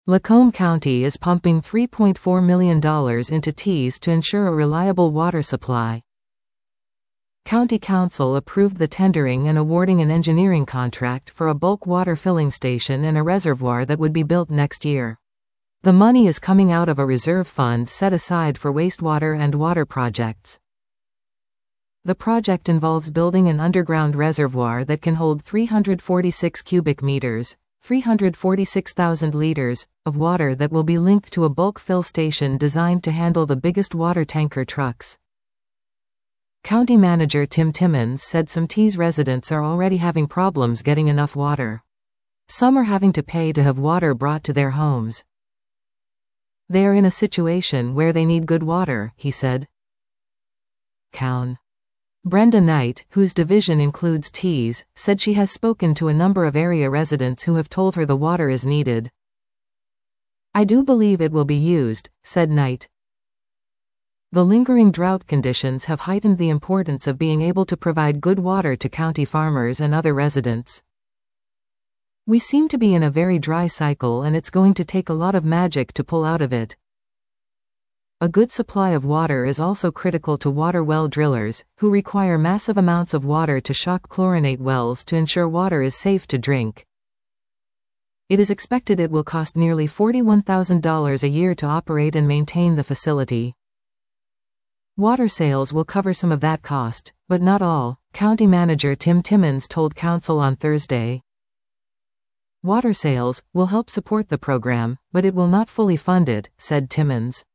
Lacombe County is pumping $3.4 million into Tees to ensure a reliable water supply. County Council approved the tendering and awarding an engineering contract for a bulk water filling station and a reservoir that would be built next year. The money is coming out of a reserve fund set aside for wastewater and water projects. The project involves building an underground reservoir that can hold 346 cubic meters, 346,000 liters, of water that will be linked to a bulk fill station designed to handle the biggest water tanker trucks. County Manager Tim Timmons said some Tees residents are already having problems getting enough water. Some are having to pay to have water brought to their homes. They are in a situation where they need good water, he said. Coun. Brenda Knight, whose division includes Tees, said she has spoken to a number of area residents who have told her the water is needed. I do believe it will be used, said Knight. The lingering drought conditions have heightened the importance of being able to provide good water to county farmers and other residents. We seem to be in a very dry cycle and it's going to take a lot of magic to pull out of it. A good supply of water is also critical to water well drillers, who require massive amounts of water to shock chlorinate wells to ensure water is safe to drink. It is expected it will cost nearly $41,000 a year to operate and maintain the facility. Water sales will cover some of that cost, but not all, County Manager Tim Timmons told Council on Thursday. Water sales will help support the program, but it will not fully fund it, said Timmons.